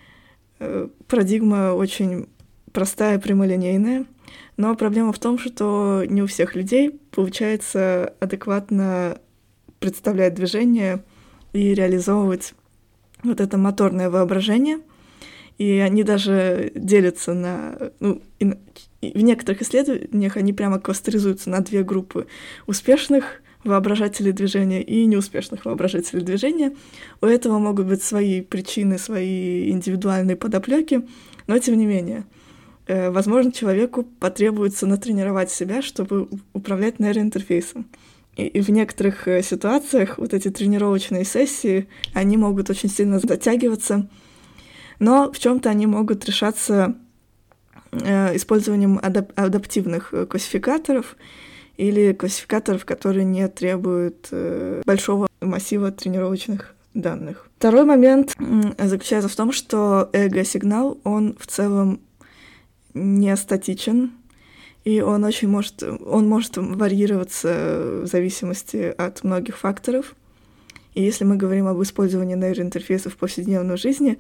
Парадигма очень простая, прямолинейная. Но проблема в том, что не у всех людей получается адекватно представлять движение и реализовывать вот это моторное воображение. И они даже делятся на... в некоторых исследованиях они прямо кластеризуются на две группы успешных воображателей движения и неуспешных воображателей движения. У этого могут быть свои причины, свои индивидуальные подоплеки, но тем не менее, возможно, человеку потребуется натренировать себя, чтобы управлять нейроинтерфейсом. И в некоторых ситуациях вот эти тренировочные сессии, они могут очень сильно затягиваться, но в чем-то они могут решаться использованием адаптивных классификаторов или классификаторов, которые не требуют большого массива тренировочных данных. Второй момент заключается в том, что эго-сигнал, он в целом не статичен, и он может варьироваться в зависимости от многих факторов. И если мы говорим об использовании нейроинтерфейсов в повседневной жизни,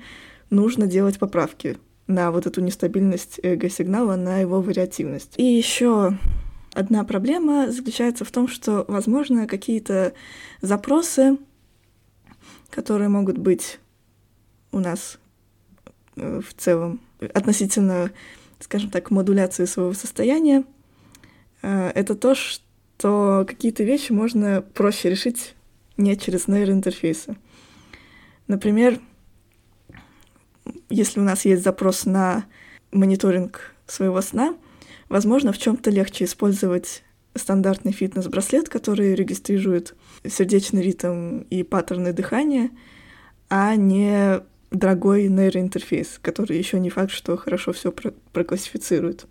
нужно делать поправки на вот эту нестабильность ЭЭГ-сигнала, на его вариативность. И еще одна проблема заключается в том, что, возможно, какие-то запросы, которые могут быть у нас в целом относительно, скажем так, модуляции своего состояния, это то, что какие-то вещи можно проще решить не через нейроинтерфейсы. Например, если у нас есть запрос на мониторинг своего сна, возможно, в чем-то легче использовать стандартный фитнес-браслет, который регистрирует сердечный ритм и паттерны дыхания, а не дорогой нейроинтерфейс, который еще не факт, что хорошо все проклассифицирует.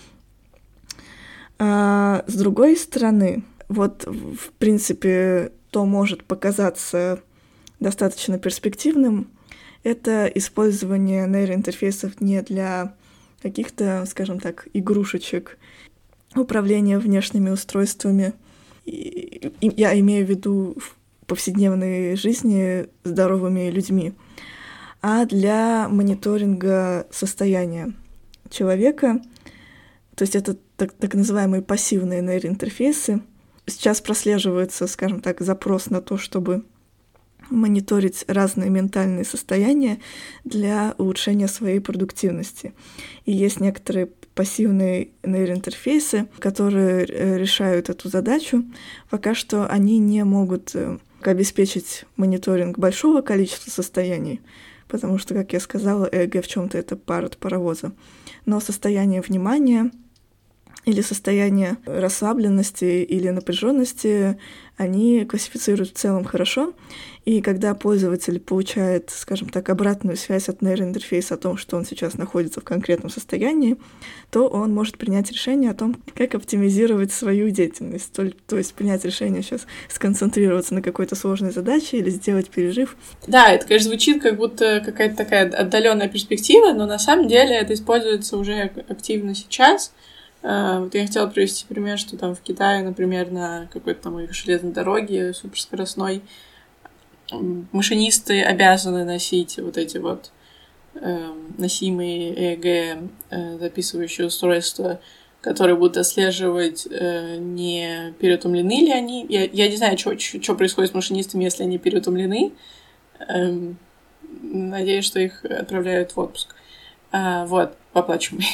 А с другой стороны, вот в принципе, то может показаться достаточно перспективным, это использование нейроинтерфейсов не для каких-то, скажем так, игрушечек, управления внешними устройствами. Я имею в виду в повседневной жизни здоровыми людьми, а для мониторинга состояния человека. То есть это так называемые пассивные нейроинтерфейсы. Сейчас прослеживается, скажем так, запрос на то, чтобы мониторить разные ментальные состояния для улучшения своей продуктивности. И есть некоторые пассивные нейроинтерфейсы, которые решают эту задачу. Пока что они не могут обеспечить мониторинг большого количества состояний, потому что, как я сказала, ЭЭГ в чем-то это пар от паровоза. Но состояние внимания или состояние расслабленности или напряженности они классифицируют в целом хорошо. И когда пользователь получает, скажем так, обратную связь от нейроинтерфейса о том, что он сейчас находится в конкретном состоянии, то он может принять решение о том, как оптимизировать свою деятельность. То есть принять решение сейчас сконцентрироваться на какой-то сложной задаче или сделать перерыв. Да, это, конечно, звучит как будто какая-то такая отдаленная перспектива, но на самом деле это используется уже активно сейчас. Вот я хотела привести пример, что там в Китае, например, на какой-то там их железной дороге суперскоростной машинисты обязаны носить вот эти вот носимые ЭЭГ записывающие устройства, которые будут отслеживать, не переутомлены ли они. Я не знаю, что происходит с машинистами, если они переутомлены. Надеюсь, что их отправляют в отпуск. Вот, оплачиваемый.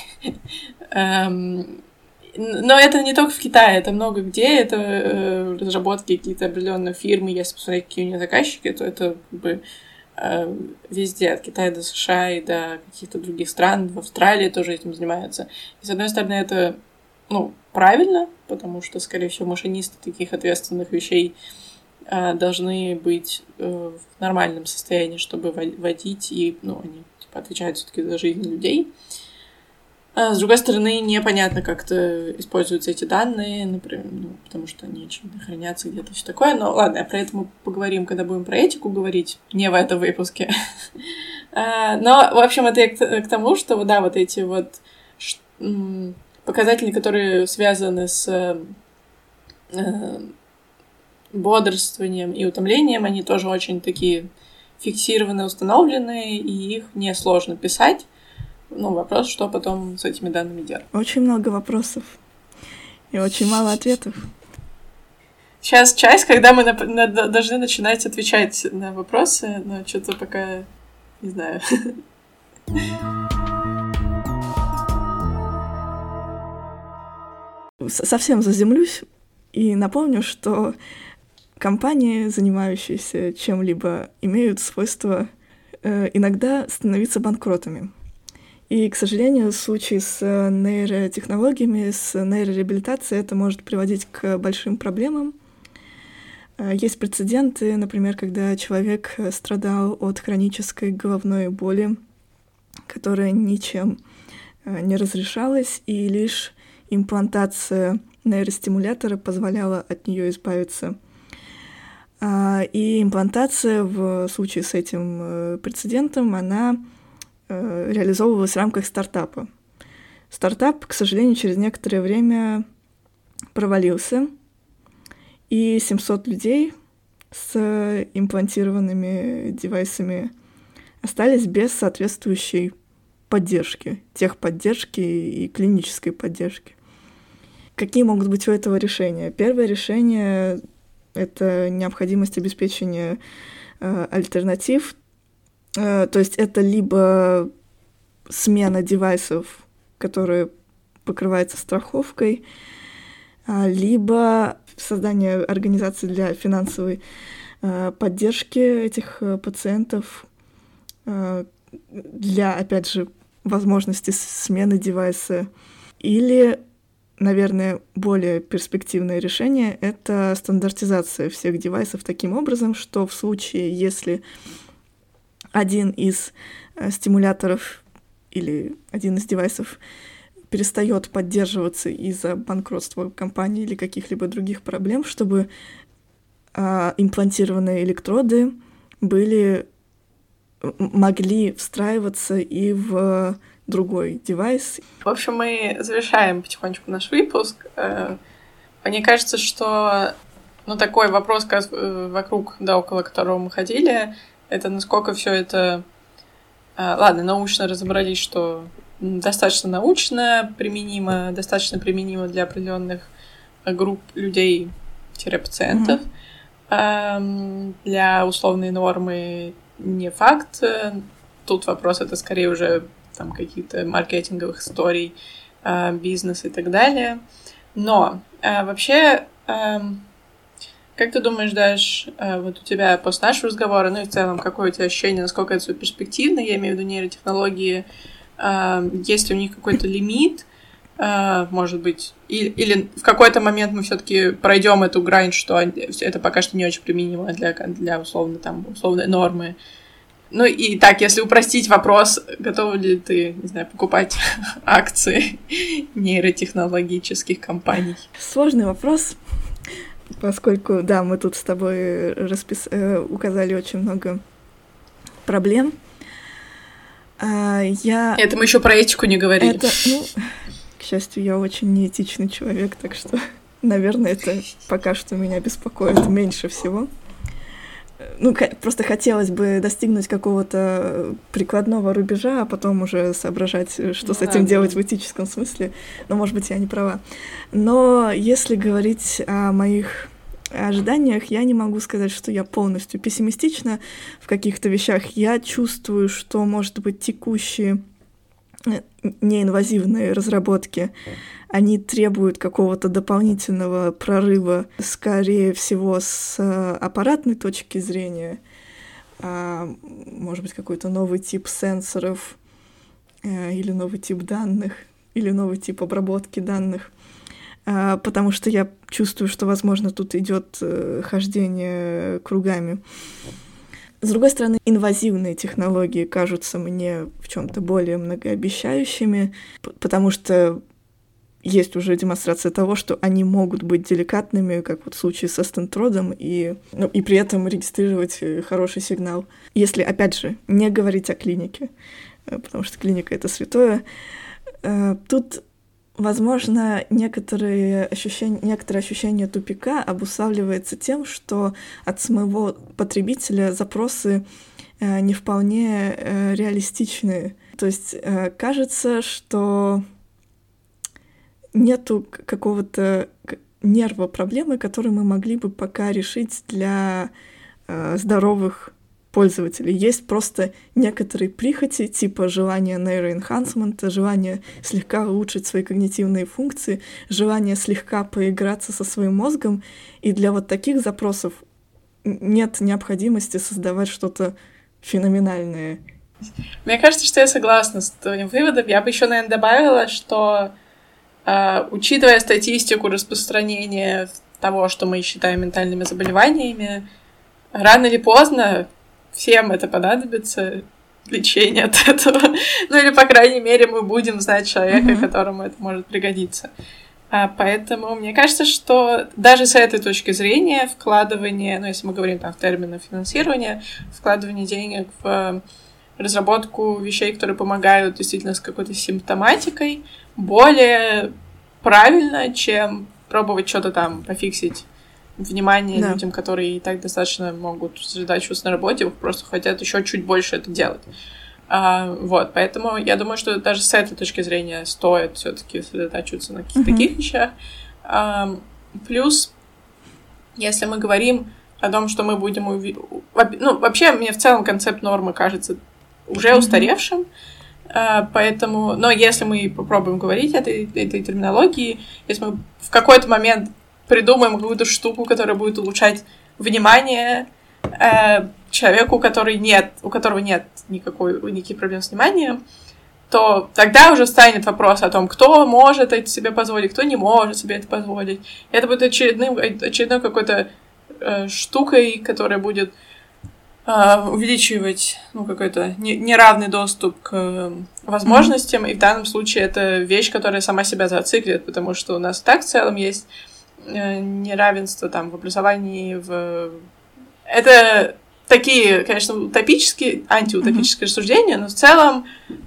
Но это не только в Китае, это много где, это разработки какие-то определенные фирмы, если посмотреть, какие у них заказчики, то это как бы везде, от Китая до США и до каких-то других стран, в Австралии тоже этим занимаются. И, с одной стороны, это, правильно, потому что, скорее всего, машинисты таких ответственных вещей должны быть в нормальном состоянии, чтобы водить, и, они отвечают все-таки за жизнь людей. А с другой стороны, непонятно, как-то используются эти данные, например, потому что они очевидно хранятся где-то, все такое. Но ладно, про это мы поговорим, когда будем про этику говорить, не в этом выпуске. Но, в общем, это к тому, что, да, вот эти вот показатели, которые связаны с бодрствованием и утомлением, они тоже очень такие фиксированные, установленные, и их несложно писать. Вопрос, что потом с этими данными делать. Очень много вопросов и очень мало ответов. Сейчас часть, когда мы должны начинать отвечать на вопросы, но что-то пока не знаю. Совсем заземлюсь и напомню, что компании, занимающиеся чем-либо, имеют свойство иногда становиться банкротами. И, к сожалению, в случае с нейротехнологиями, с нейрореабилитацией это может приводить к большим проблемам. Есть прецеденты, например, когда человек страдал от хронической головной боли, которая ничем не разрешалась, и лишь имплантация нейростимулятора позволяла от нее избавиться. И имплантация в случае с этим прецедентом, она реализовывалась в рамках стартапа. Стартап, к сожалению, через некоторое время провалился, и 700 людей с имплантированными девайсами остались без соответствующей поддержки, техподдержки и клинической поддержки. Какие могут быть у этого решения? Первое решение — это необходимость обеспечения альтернатив. То есть это либо смена девайсов, которые покрываются страховкой, либо создание организации для финансовой поддержки этих пациентов, для, опять же, возможности смены девайса. Или, наверное, более перспективное решение — это стандартизация всех девайсов таким образом, что в случае, если один из стимуляторов или один из девайсов перестает поддерживаться из-за банкротства компании или каких-либо других проблем, чтобы имплантированные электроды могли встраиваться и в другой девайс. В общем, мы завершаем потихонечку наш выпуск. Мне кажется, что такой вопрос, вокруг, да, около которого мы ходили, это насколько все это... Ладно, научно разобрались, что достаточно научно применимо, достаточно применимо для определенных групп людей-пациентов. Для условной нормы не факт. Тут вопрос это скорее уже там каких-то маркетинговых историй, бизнес и так далее. Но вообще, как ты думаешь, Даш, вот у тебя после нашего разговора, ну и в целом, какое у тебя ощущение, насколько это все перспективно, я имею в виду нейротехнологии, есть ли у них какой-то лимит, может быть, или в какой-то момент мы все-таки пройдем эту грань, что это пока что не очень применимо для условной нормы. Ну и так, если упростить вопрос, готова ли ты, не знаю, покупать акции нейротехнологических компаний? Сложный вопрос, поскольку, да, мы тут с тобой указали очень много проблем. Это мы еще про этику не говорили. К счастью, я очень неэтичный человек, так что, наверное, это пока что меня беспокоит меньше всего. Просто хотелось бы достигнуть какого-то прикладного рубежа, а потом уже соображать, что с этим делать в этическом смысле. Но, может быть, я не права. Но если говорить о моих ожиданиях, я не могу сказать, что я полностью пессимистична в каких-то вещах. Я чувствую, что, может быть, текущие неинвазивные разработки, они требуют какого-то дополнительного прорыва, скорее всего, с аппаратной точки зрения, может быть, какой-то новый тип сенсоров, или новый тип данных, или новый тип обработки данных, потому что я чувствую, что, возможно, тут идет хождение кругами. С другой стороны, инвазивные технологии кажутся мне в чем-то более многообещающими, потому что есть уже демонстрация того, что они могут быть деликатными, как вот в случае со стентродом, и при этом регистрировать хороший сигнал. Если, опять же, не говорить о клинике, потому что клиника — это святое, тут, возможно, некоторые ощущения тупика обуславливается тем, что от самого потребителя запросы не вполне реалистичные. То есть кажется, что нету какого-то нерва проблемы, который мы могли бы пока решить для здоровых пользователей. Есть просто некоторые прихоти, типа желания нейроэнхансмента, желание слегка улучшить свои когнитивные функции, желание слегка поиграться со своим мозгом, и для вот таких запросов нет необходимости создавать что-то феноменальное. Мне кажется, что я согласна с твоим выводом. Я бы еще, наверное, добавила, что учитывая статистику распространения того, что мы считаем ментальными заболеваниями, рано или поздно всем это понадобится, лечение от этого. Или, по крайней мере, мы будем знать человека, которому это может пригодиться. Поэтому мне кажется, что даже с этой точки зрения вкладывание, если мы говорим в терминах финансирования, вкладывание денег в разработку вещей, которые помогают действительно с какой-то симптоматикой, более правильно, чем пробовать что-то там пофиксить внимание Да. людям, которые и так достаточно могут сосредотачиваться на работе, просто хотят еще чуть больше это делать. Вот, поэтому я думаю, что даже с этой точки зрения стоит все-таки сосредотачиваться на каких-то таких вещах. Плюс, если мы говорим о том, что мы будем... вообще, мне в целом концепт нормы кажется уже устаревшим, поэтому... Но если мы попробуем говорить этой терминологии, если мы в какой-то момент придумаем какую-то штуку, которая будет улучшать внимание человеку, у которого нет никаких проблем с вниманием, то тогда уже встанет вопрос о том, кто может это себе позволить, кто не может себе это позволить. Это будет очередной какой-то штукой, которая будет увеличивать какой-то неравный доступ к возможностям, и в данном случае это вещь, которая сама себя зациклит, потому что у нас и так в целом есть неравенство там в образовании, Это такие, конечно, антиутопические рассуждения, но в целом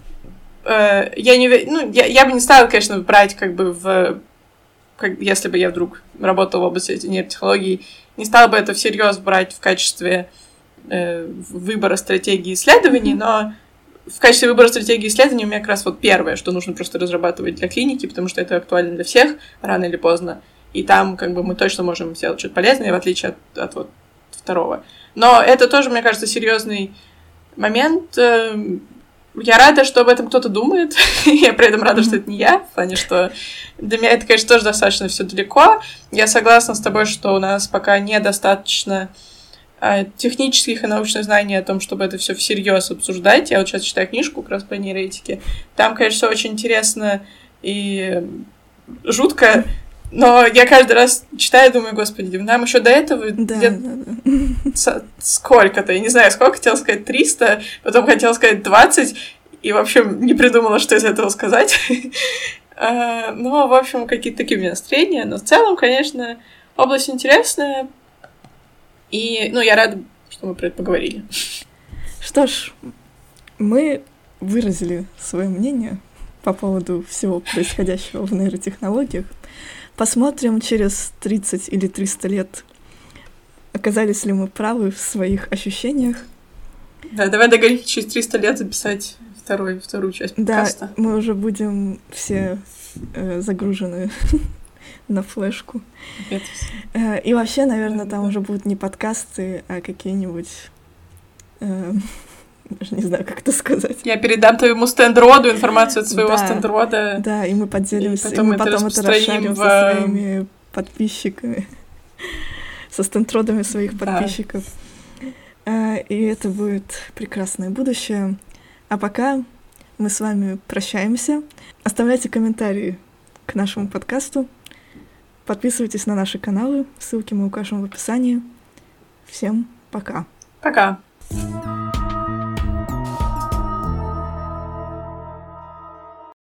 я бы не стала, конечно, брать если бы я вдруг работала в области нейротехнологий, не стала бы это всерьез брать в качестве выбора стратегии исследований, но в качестве выбора стратегии исследований у меня как раз первое, что нужно просто разрабатывать для клиники, потому что это актуально для всех рано или поздно, и там мы точно можем сделать что-то полезное, в отличие от второго. Но это тоже, мне кажется, серьезный момент. Я рада, что об этом кто-то думает. Я при этом рада, что это не я. В плане, что для меня это, конечно, тоже достаточно все далеко. Я согласна с тобой, что у нас пока недостаточно технических и научных знаний о том, чтобы это все всерьез обсуждать. Я сейчас читаю книжку как раз по нейроэтике. Там, конечно, все очень интересно и жутко. Но я каждый раз читаю и думаю, господи, нам еще до этого сколько-то, я не знаю, сколько, хотела сказать 300, потом хотела сказать 20, и, в общем, не придумала, что из этого сказать. В общем, какие-то такие у меня настроения, но в целом, конечно, область интересная, и, я рада, что мы про это поговорили. Что ж, мы выразили свое мнение по поводу всего происходящего в нейротехнологиях. Посмотрим через 30 или 300 лет, оказались ли мы правы в своих ощущениях. Да, давай договоримся через 300 лет записать вторую часть подкаста. Да, мы уже будем все загружены на флешку. И вообще, наверное, там уже будут не подкасты, а какие-нибудь... Даже не знаю, как это сказать. Я передам твоему стендроду информацию от своего стендрода. Да, и мы поделимся, и мы потом это расшарим со своими подписчиками, со стендродами своих подписчиков. И это будет прекрасное будущее. А пока мы с вами прощаемся. Оставляйте комментарии к нашему подкасту. Подписывайтесь на наши каналы. Ссылки мы укажем в описании. Всем пока. Пока.